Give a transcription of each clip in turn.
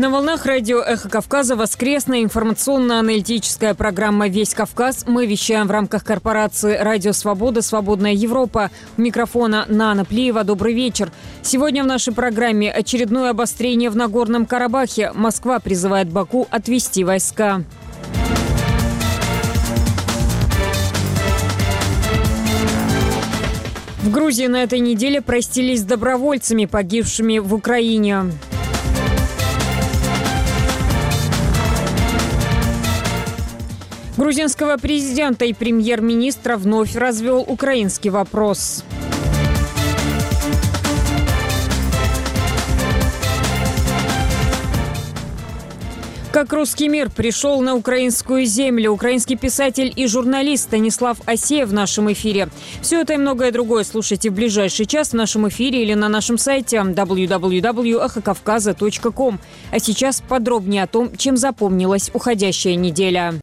На волнах радио «Эхо Кавказа» воскресная информационно-аналитическая программа «Весь Кавказ». Мы вещаем в рамках корпорации «Радио Свобода. Свободная Европа». У микрофона Нана Плиева. Добрый вечер. Сегодня в нашей программе очередное обострение в Нагорном Карабахе. Москва призывает Баку отвести войска. В Грузии на этой неделе простились с добровольцами, погибшими в Украине. Грузинского президента и премьер-министра вновь развел украинский вопрос. Как русский мир пришел на украинскую землю. Украинский писатель и журналист Станислав Асеев в нашем эфире. Все это и многое другое слушайте в ближайший час в нашем эфире или на нашем сайте www.эхокавказа.ком. А сейчас подробнее о том, чем запомнилась уходящая неделя.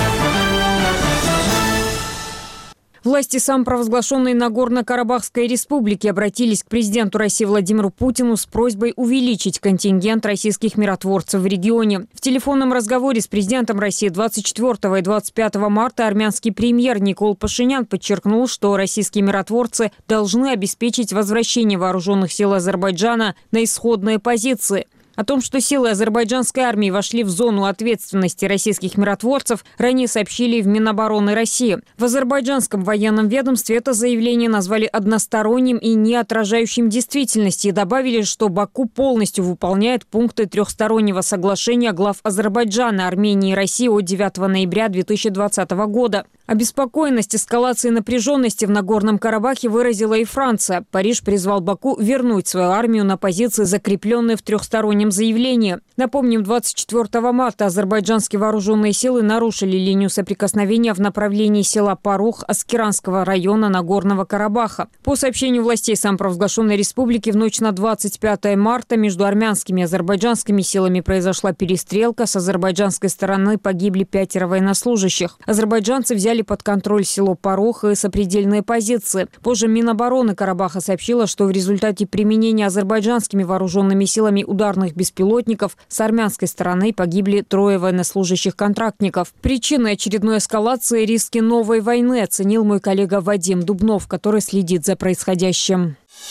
Власти самопровозглашенной Нагорно-Карабахской республики обратились к президенту России Владимиру Путину с просьбой увеличить контингент российских миротворцев в регионе. В телефонном разговоре с президентом России 24 и 25 марта армянский премьер Никол Пашинян подчеркнул, что российские миротворцы должны обеспечить возвращение вооруженных сил Азербайджана на исходные позиции. О том, что силы азербайджанской армии вошли в зону ответственности российских миротворцев, ранее сообщили в Минобороны России. В азербайджанском военном ведомстве это заявление назвали односторонним и не отражающим действительности и добавили, что Баку полностью выполняет пункты трехстороннего соглашения глав Азербайджана, Армении и России от 9 ноября 2020 года. Обеспокоенность эскалацией напряженности в Нагорном Карабахе выразила и Франция. Париж призвал Баку вернуть свою армию на позиции, закрепленные в трехстороннем заявлении. Напомним, 24 марта азербайджанские вооруженные силы нарушили линию соприкосновения в направлении села Парух Аскеранского района Нагорного Карабаха. По сообщению властей самопровозглашенной республики, в ночь на 25 марта между армянскими и азербайджанскими силами произошла перестрелка. С азербайджанской стороны погибли 5 военнослужащих. Азербайджанцы взяли под контроль село Парух и сопредельные позиции. Позже Минобороны Карабаха сообщила, что в результате применения азербайджанскими вооруженными силами ударных беспилотников с армянской стороны погибли 3 военнослужащих-контрактников. Причиной очередной эскалации – риски новой войны, оценил мой коллега Вадим Дубнов, который следит за происходящим.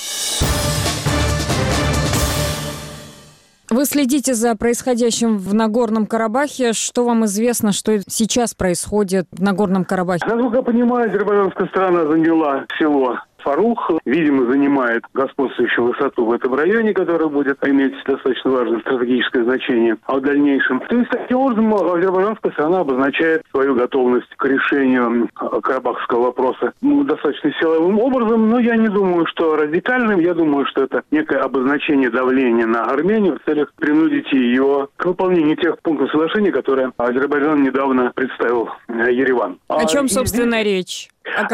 Вы следите за происходящим в Нагорном Карабахе. Что вам известно, что сейчас происходит в Нагорном Карабахе? Насколько я понимаю, азербайджанская сторона заняла село Фарух, видимо, занимает господствующую высоту в этом районе, которая будет иметь достаточно важное стратегическое значение в дальнейшем. То есть, таким образом, азербайджанская сторона обозначает свою готовность к решению карабахского вопроса достаточно силовым образом, но я не думаю, что радикальным. Я думаю, что это некое обозначение давления на Армению в целях принудить ее к выполнению тех пунктов соглашения, которые Азербайджан недавно представил Ереван. О чем, собственно, речь?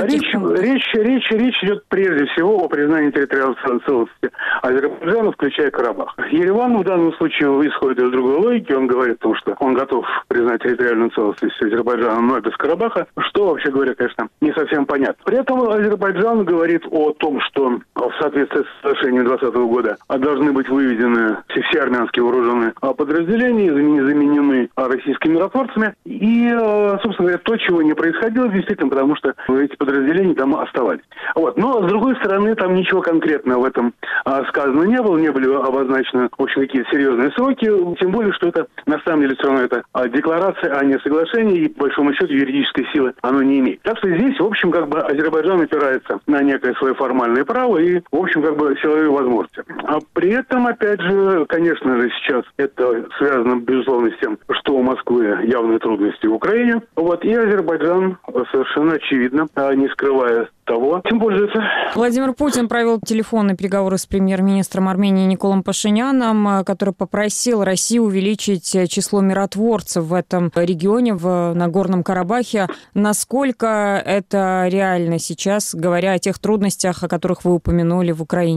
Речь идет прежде всего о признании территориальной целостности Азербайджана, включая Карабах. Ереван в данном случае исходит из другой логики. Он говорит о том, что он готов признать территориальную целостность Азербайджана, но без Карабаха, что, вообще говоря, конечно, не совсем понятно. При этом Азербайджан говорит о том, что в соответствии с соглашением 2020 года должны быть выведены все армянские вооруженные подразделения и заменены российскими миротворцами. И, собственно говоря, то, чего не происходило действительно, потому что эти подразделения там оставались. Но, с другой стороны, там ничего конкретного в этом сказано не было, не были обозначены, в общем, какие-то серьезные сроки, тем более, что это, на самом деле, все равно это декларация, а не соглашение, и, по большому счету, юридической силы оно не имеет. Так что здесь, в общем, Азербайджан опирается на некое свое формальное право и, в общем, силовые возможности. А при этом, опять же, конечно же, сейчас это связано, безусловно, с тем, что у Москвы явные трудности в Украине. И Азербайджан совершенно очевидно, не скрывая того, чем пользуется. Владимир Путин провел телефонные переговоры с премьер-министром Армении Николом Пашиняном, который попросил Россию увеличить число миротворцев в этом регионе, в Нагорном Карабахе. Насколько это реально сейчас, говоря о тех трудностях, о которых вы упомянули в Украине?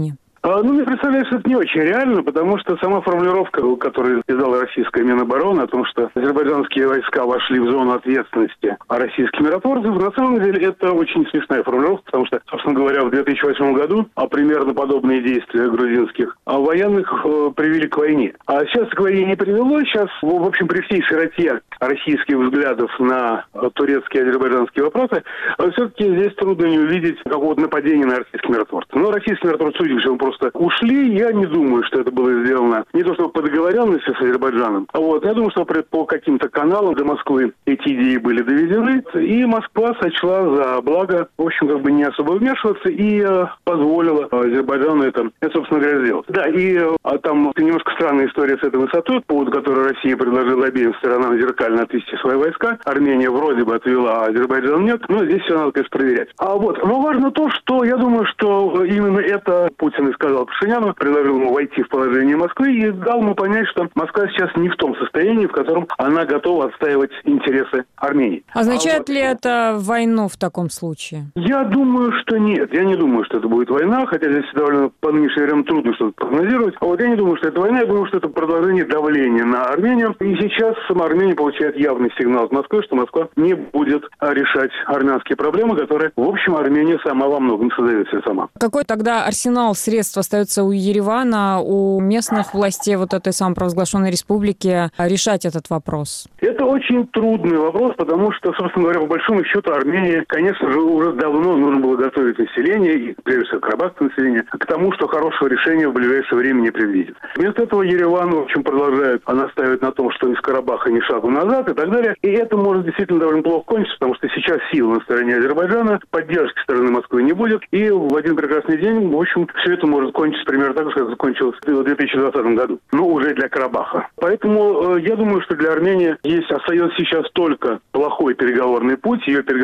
Мне представляется, что это не очень реально, потому что сама формулировка, которую издала российская Минобороны, о том, что азербайджанские войска вошли в зону ответственности российских миротворцев, на самом деле это очень смешная формулировка, потому что, собственно говоря, в 2008 году примерно подобные действия грузинских военных привели к войне. А сейчас к войне не привело. Сейчас, в общем, при всей широте российских взглядов на турецкие и азербайджанские вопросы, все-таки здесь трудно не увидеть какого-то нападения на российских миротворцев. Но российские миротворцы, судя по всему, просто ушли. Я не думаю, что это было сделано не то чтобы по договоренности с Азербайджаном. Я думаю, что по каким-то каналам до Москвы эти идеи были доведены. И Москва сочла за благо, в общем, как бы не особо вмешиваться и позволила Азербайджану это, собственно говоря, сделать. Да, и там немножко странная история с этой высотой, по поводу которой Россия предложила обеим сторонам зеркально отвести свои войска. Армения вроде бы отвела, а Азербайджан нет. Но здесь все надо, конечно, проверять. Но важно то, что я думаю, что именно это Путин и сказал Пашиняну, предложил ему войти в положение Москвы и дал ему понять, что Москва сейчас не в том состоянии, в котором она готова отстаивать интересы Армении. Означает ли это войну в таком случае? Я думаю, что нет. Я не думаю, что это будет война, хотя здесь довольно по нынешнее время трудно что-то прогнозировать. Я не думаю, что это война, я думаю, что это продолжение давления на Армению. И сейчас сама Армения получает явный сигнал от Москвы, что Москва не будет решать армянские проблемы, которые, в общем, Армения сама во многом создает себе сама. Какой тогда арсенал средств остается у Еревана, у местных властей вот этой самопровозглашенной республики решать этот вопрос? Это очень трудный вопрос, потому что, собственно говоря, по большому счету Армении, конечно же, уже давно нужно было готовить население, и прежде всего карабахское население, к тому, что хорошего решения в ближайшее время не предвидит. Вместо этого Ереван, в общем, продолжает настаивать на том, что из Карабаха ни шагу назад и так далее. И это может действительно довольно плохо кончиться, потому что сейчас силы на стороне Азербайджана, поддержки стороны Москвы не будет. И в один прекрасный день, в общем, все это может кончиться примерно так, как закончилось в 2020 году. Но уже для Карабаха. Поэтому я думаю, что для Армении остается сейчас только плохой переговорный путь. Ее переговорный